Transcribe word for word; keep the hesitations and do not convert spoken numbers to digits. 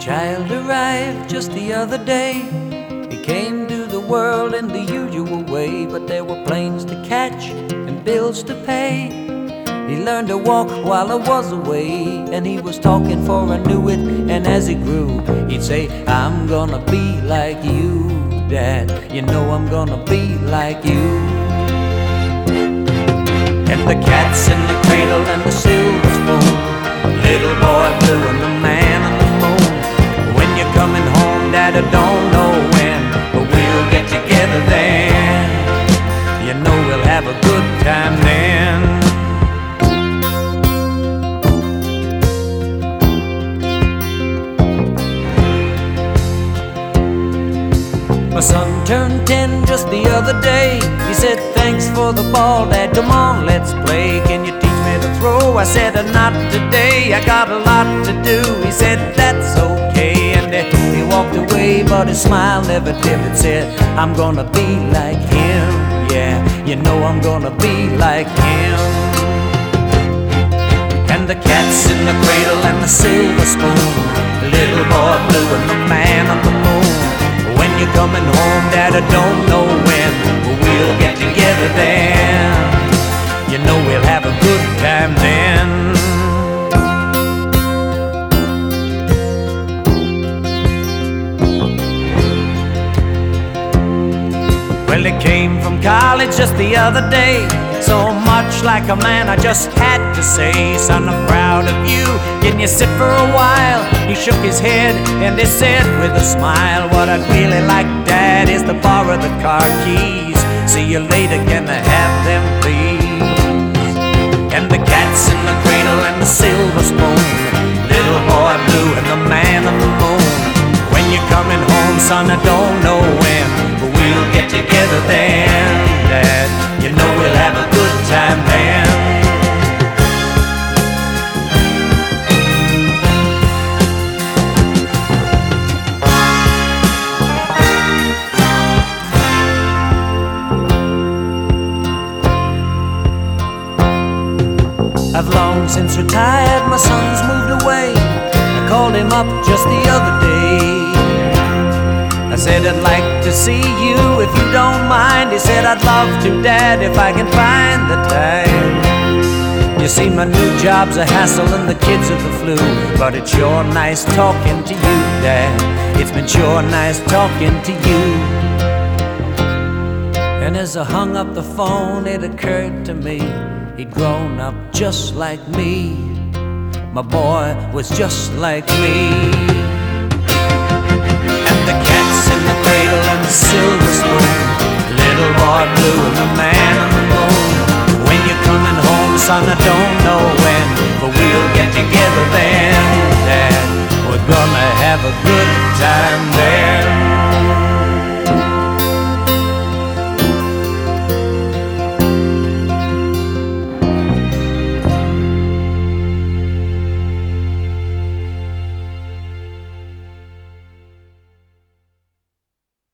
child arrived just the other day. He came to the world in the usual way, but there were planes to catch and bills to pay. He learned to walk while I was away, and he was talking for I knew it. And as he grew, he'd say, I'm gonna be like you, Dad. You know I'm gonna be like you. And the cat's in the cradle and the silver spoon, little boy blue and the man on the moon. When you're coming home, Dad, I don't know when, but we'll get together then. You know we'll have a good time then. My son turned ten just the other day. He said, thanks for the ball, Dad, come on, let's play. Can you teach me to throw? I said, not today, I got a lot to do. He said, that's okay, and he walked away, but his smile never dimmed. It said, I'm gonna be like him, yeah, you know I'm gonna be like him. And the cat's in the cradle and the silver spoon, the little boy blue and the man on the moon. When you're coming home, Dad, I don't know when, but we'll get together then. You know we'll have a good time then. Well, he came from college just the other day, so much like a man I just had to say, son, I'm proud of you, can you sit for a while? He shook his head and he said with a smile, what I'd really like, Dad, is to borrow the car keys. See you later, can I have them please? And the cat's in the cradle and the silver spoon, little boy blue and the man on the moon. When you're coming home, son, I don't know when, but we'll get together then, Dad. You know we'll have a good time then. I've long since retired, my son's moved away. I called him up just the other day. I said, I'd like to see you if you don't mind. He said, I'd love to, Dad, if I can find the time. You see, my new job's a hassle and the kids are the flu, but it's sure nice talking to you, Dad. It's been sure nice talking to you. And as I hung up the phone, it occurred to me, he'd grown up just like me. My boy was just like me. And the cat's in the cradle and the silver spoon, little boy blue and the man on the moon. When you're coming home, son, I don't